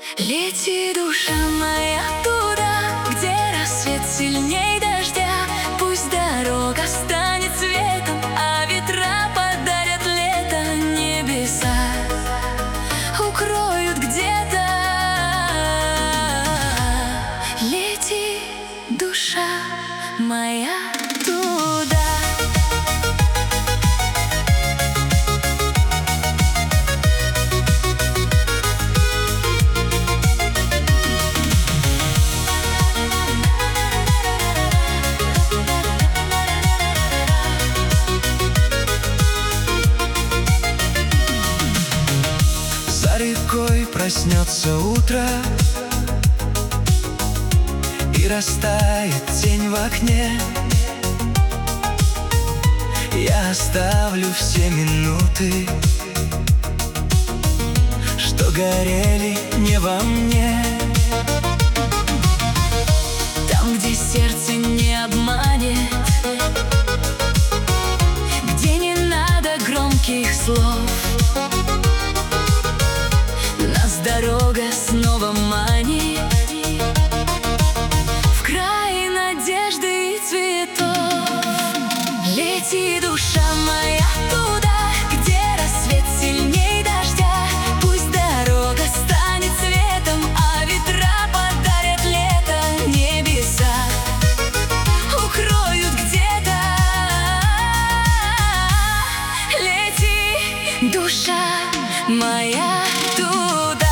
Лети, душа моя, туда, где рассвет сильней дождя. Пусть дорога станет цветом, а ветра подарят лето. Небеса укроют где-то. Лети, душа моя, туда. За рекой проснется утро, и растает тень в окне. Я оставлю все минуты, что горели не во мне. Там, где сердце не обманет, где не надо громких слов, нас дорога снова манит в край надежды и цветов. Лети, душа моя, туда, где рассвет сильней дождя. Пусть дорога станет светом, а ветра подарят лето. Небеса укроют где-то. Лети, душа моя, туда.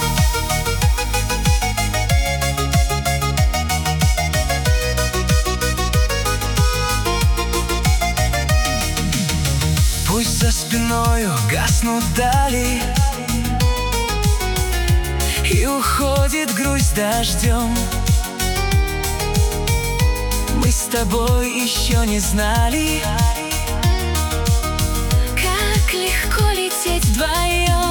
Пусть за спиною гаснут дали, и уходит грусть дождем. Мы с тобой еще не знали, как легко лететь вдвоем.